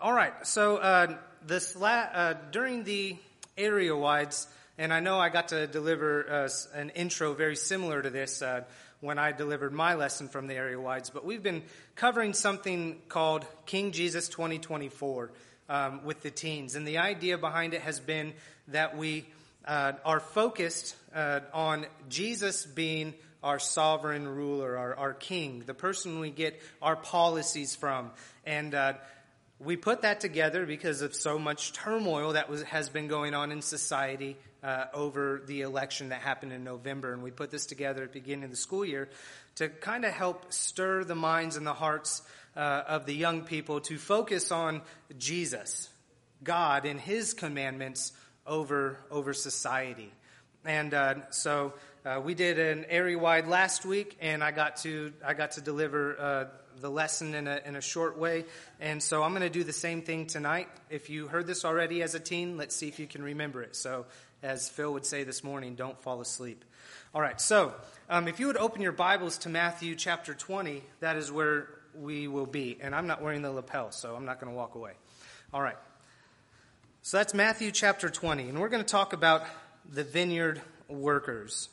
All right, so during the area wides, and I know I got to deliver an intro very similar to this when I delivered my lesson from the area wides, but we've been covering something called King Jesus 2024 with the teens, and the idea behind it has been that we are focused on Jesus being our sovereign ruler, our king, the person we get our policies from. And we put that together because of so much turmoil that has been going on in society over the election that happened in November. And we put this together at the beginning of the school year to kind of help stir the minds and the hearts of the young people to focus on Jesus, God, and his commandments over society. And so we did an area-wide last week, and I got to deliver the lesson in a short way. And so I'm going to do the same thing tonight. If you heard this already as a teen, let's see if you can remember it. So as Phil would say this morning, don't fall asleep. All right, so if you would open your Bibles to Matthew chapter 20, that is where we will be. And I'm not wearing the lapel, so I'm not going to walk away. All right. So that's Matthew chapter 20, and we're going to talk about the vineyard workers.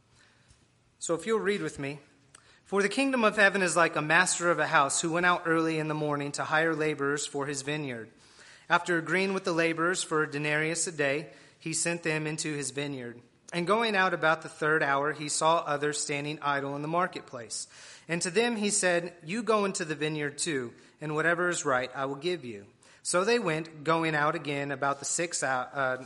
So if you'll read with me. For the kingdom of heaven is like a master of a house who went out early in the morning to hire laborers for his vineyard. After agreeing with the laborers for a denarius a day, he sent them into his vineyard. And going out about the third hour, he saw others standing idle in the marketplace. And to them he said, "You go into the vineyard too, and whatever is right I will give you." So they went, going out again about the 6th hour.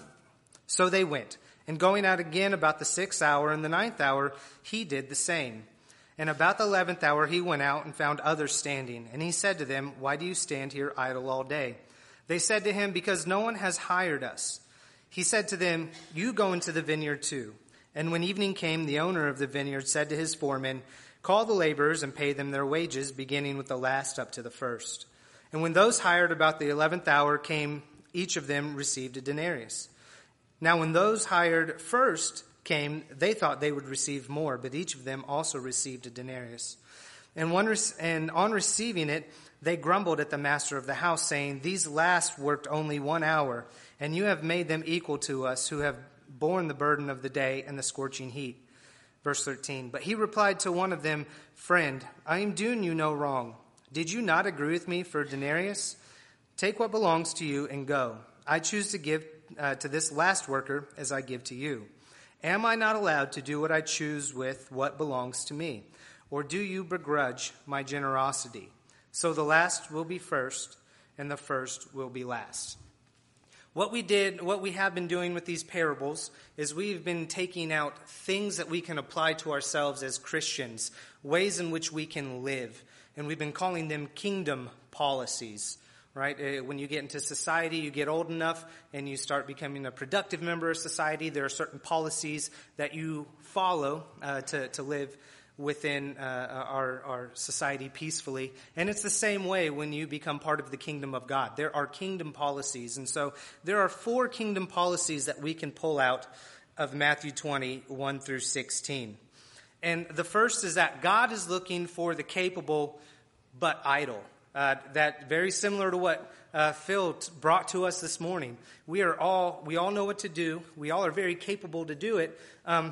And going out again about the 6th hour and the 9th hour, he did the same. And about the 11th hour he went out and found others standing. And he said to them, "Why do you stand here idle all day?" They said to him, "Because no one has hired us." He said to them, "You go into the vineyard too." And when evening came, the owner of the vineyard said to his foreman, "Call the laborers and pay them their wages, beginning with the last up to the first." And when those hired about the 11th hour came, each of them received a denarius. Now when those hired first came, they thought they would receive more, but each of them also received a denarius. And on receiving it, they grumbled at the master of the house, saying, "These last worked only 1 hour, and you have made them equal to us who have borne the burden of the day and the scorching heat." Verse 13, but he replied to one of them, "Friend, I am doing you no wrong. Did you not agree with me for a denarius? Take what belongs to you and go. I choose to give to this last worker as I give to you. Am I not allowed to do what I choose with what belongs to me? Or do you begrudge my generosity? So the last will be first, and the first will be last." What we have been doing with these parables is we've been taking out things that we can apply to ourselves as Christians, ways in which we can live. And we've been calling them kingdom policies, right? When you get into society, you get old enough and you start becoming a productive member of society. There are certain policies that you follow to live within our society peacefully. And it's the same way when you become part of the kingdom of God. There are kingdom policies. And so there are 4 kingdom policies that we can pull out of Matthew 20, 1 through 16. And the first is that God is looking for the capable but idle. That very similar to what Phil brought to us this morning. We all know what to do. We all are very capable to do it.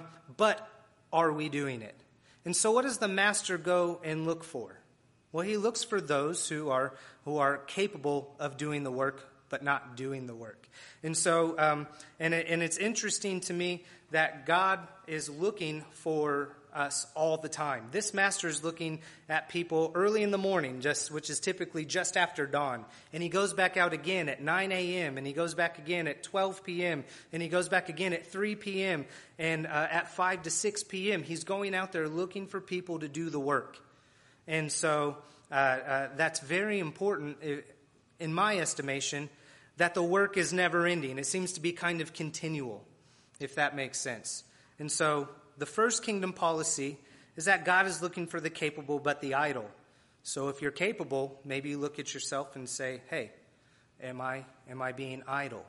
But are we doing it? And so what does the master go and look for? Well, he looks for those who are capable of doing the work but not doing the work. And so and it's interesting to me that God is looking for us all the time. This master is looking at people early in the morning, which is typically just after dawn. And he goes back out again at 9 a.m. and he goes back again at 12 p.m. and he goes back again at 3 p.m. and at 5 to 6 p.m. He's going out there looking for people to do the work. And so that's very important in my estimation, that the work is never ending. It seems to be kind of continual, if that makes sense. And so the first kingdom policy is that God is looking for the capable but the idle. So if you're capable, maybe you look at yourself and say, "Hey, am I being idle?"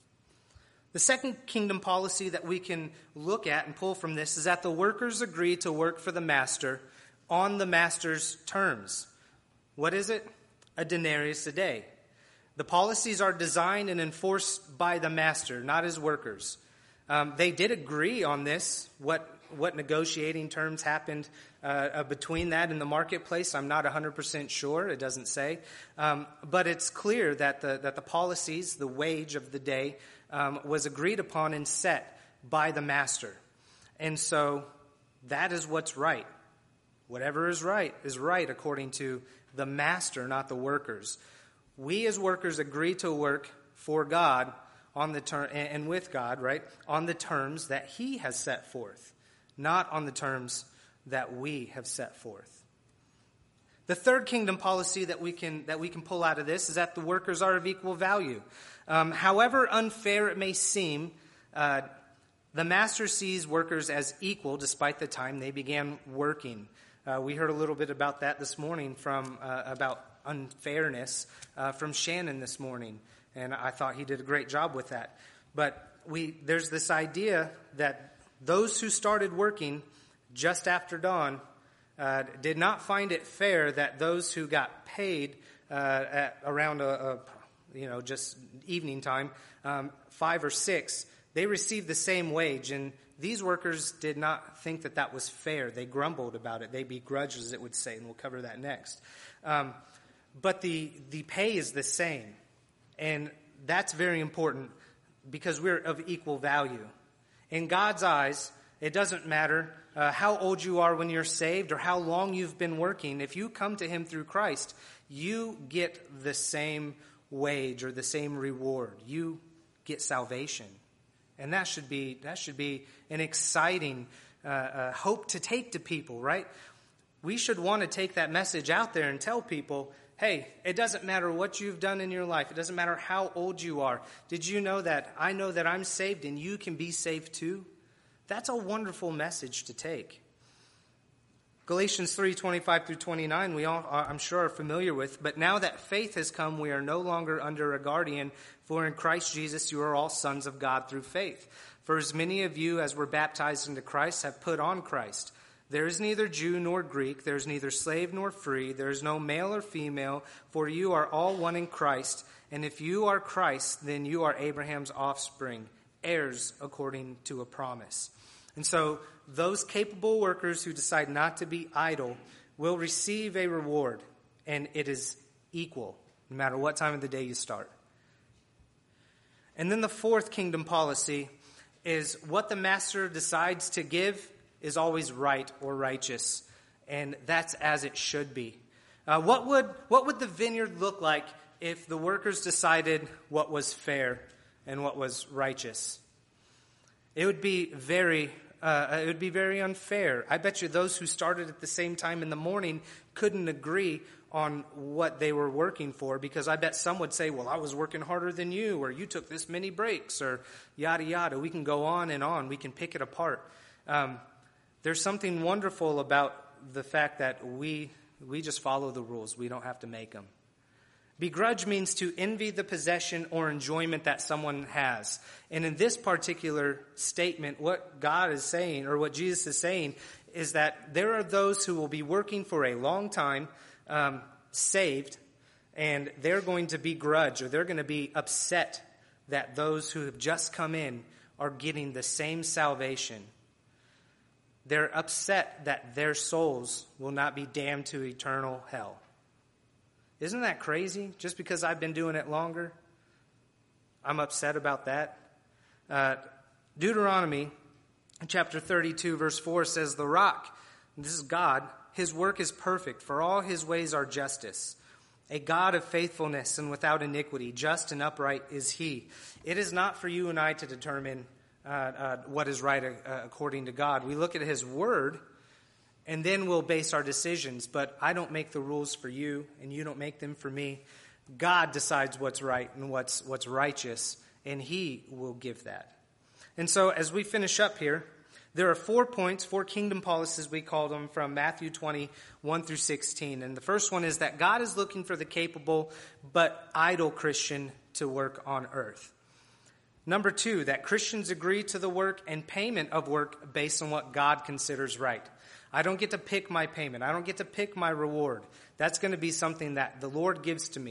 The second kingdom policy that we can look at and pull from this is that the workers agree to work for the master on the master's terms. What is it? A denarius a day. The policies are designed and enforced by the master, not his workers. They did agree on this, what negotiating terms happened between that and the marketplace. I'm not 100% sure. It doesn't say. But it's clear that the policies, the wage of the day, was agreed upon and set by the master. And so that is what's right. Whatever is right according to the master, not the workers. We as workers agree to work for God on the term and with God, right, on the terms that he has set forth, not on the terms that we have set forth. The third kingdom policy that we can pull out of this is that the workers are of equal value. However unfair it may seem, the master sees workers as equal despite the time they began working. We heard a little bit about that this morning about unfairness from Shannon this morning, and I thought he did a great job with that. But there's this idea that those who started working just after dawn did not find it fair that those who got paid at around just evening time, 5 or 6, they received the same wage, and these workers did not think that was fair. They grumbled about it. They begrudged, as it would say, and we'll cover that next. But the pay is the same, and that's very important because we're of equal value. In God's eyes, it doesn't matter how old you are when you're saved or how long you've been working. If you come to him through Christ, you get the same wage or the same reward. You get salvation. And that should be an exciting hope to take to people, right? We should want to take that message out there and tell people, hey, it doesn't matter what you've done in your life. It doesn't matter how old you are. Did you know that I know that I'm saved and you can be saved too? That's a wonderful message to take. Galatians 3:25 through 29, we all, I'm sure, are familiar with. But now that faith has come, we are no longer under a guardian. For in Christ Jesus you are all sons of God through faith. For as many of you as were baptized into Christ have put on Christ. There is neither Jew nor Greek. There is neither slave nor free. There is no male or female. For you are all one in Christ. And if you are Christ, then you are Abraham's offspring, heirs according to a promise. And so those capable workers who decide not to be idle will receive a reward, and it is equal, no matter what time of the day you start. And then the fourth kingdom policy is what the master decides to give is always right or righteous, and that's as it should be. What would the vineyard look like if the workers decided what was fair and what was righteous? It would be very unfair. I bet you those who started at the same time in the morning couldn't agree on what they were working for, because I bet some would say, well, I was working harder than you, or you took this many breaks, or yada, yada. We can go on and on. We can pick it apart. There's something wonderful about the fact that we just follow the rules. We don't have to make them. Begrudge means to envy the possession or enjoyment that someone has. And in this particular statement, what God is saying, or what Jesus is saying, is that there are those who will be working for a long time, saved, and they're going to begrudge, or they're going to be upset that those who have just come in are getting the same salvation. They're upset that their souls will not be damned to eternal hell. Isn't that crazy? Just because I've been doing it longer, I'm upset about that. Deuteronomy chapter 32 verse 4 says, the rock, and this is God, his work is perfect, for all his ways are justice. A God of faithfulness and without iniquity, just and upright is he. It is not for you and I to determine what is right according to God. We look at his word, and then we'll base our decisions. But I don't make the rules for you, and you don't make them for me. God decides what's right and what's righteous, and he will give that. And so as we finish up here, there are 4 points, 4 kingdom policies, we call them, from Matthew 20, 1 through 16. And the first one is that God is looking for the capable but idle Christian to work on earth. Number 2, that Christians agree to the work and payment of work based on what God considers right. I don't get to pick my payment. I don't get to pick my reward. That's going to be something that the Lord gives to me.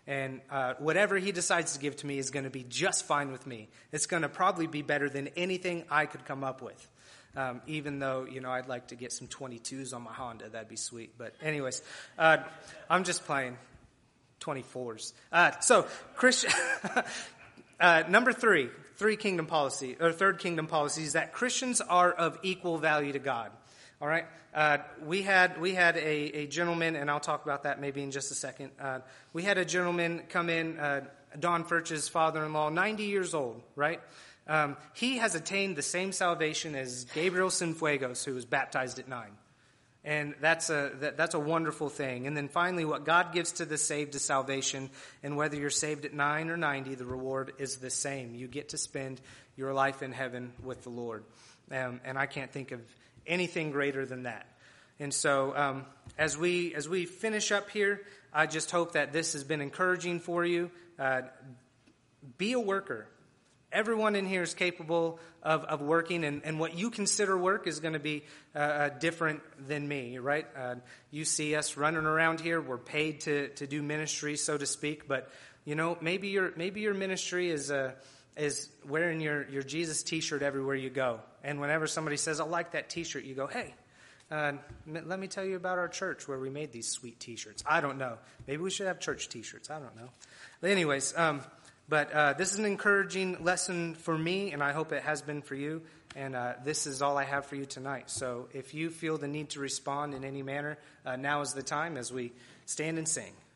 And whatever he decides to give to me is going to be just fine with me. It's going to probably be better than anything I could come up with. Even though, I'd like to get some 22s on my Honda. That'd be sweet. But anyways, I'm just playing 24s. So, Christian, number third kingdom policy is that Christians are of equal value to God. All right. We had a gentleman, and I'll talk about that maybe in just a second. We had a gentleman come in, Don Furch's father-in-law, 90 years old, right? He has attained the same salvation as Gabriel Cienfuegos, who was baptized at 9. And that's a wonderful thing. And then finally, what God gives to the saved is salvation. And whether you're saved at 9 or 90, the reward is the same. You get to spend your life in heaven with the Lord. And I can't think of anything greater than that. And so as we finish up here, I just hope that this has been encouraging for you. Be a worker. Everyone in here is capable of working, and what you consider work is going to be different than me, right? You see us running around here. We're paid to do ministry, so to speak. But maybe your ministry is wearing your Jesus T-shirt everywhere you go. And whenever somebody says, "I like that T-shirt," you go, "Hey, let me tell you about our church where we made these sweet T-shirts." I don't know. Maybe we should have church T-shirts. I don't know. But anyways. But this is an encouraging lesson for me, and I hope it has been for you. And this is all I have for you tonight. So if you feel the need to respond in any manner, now is the time as we stand and sing.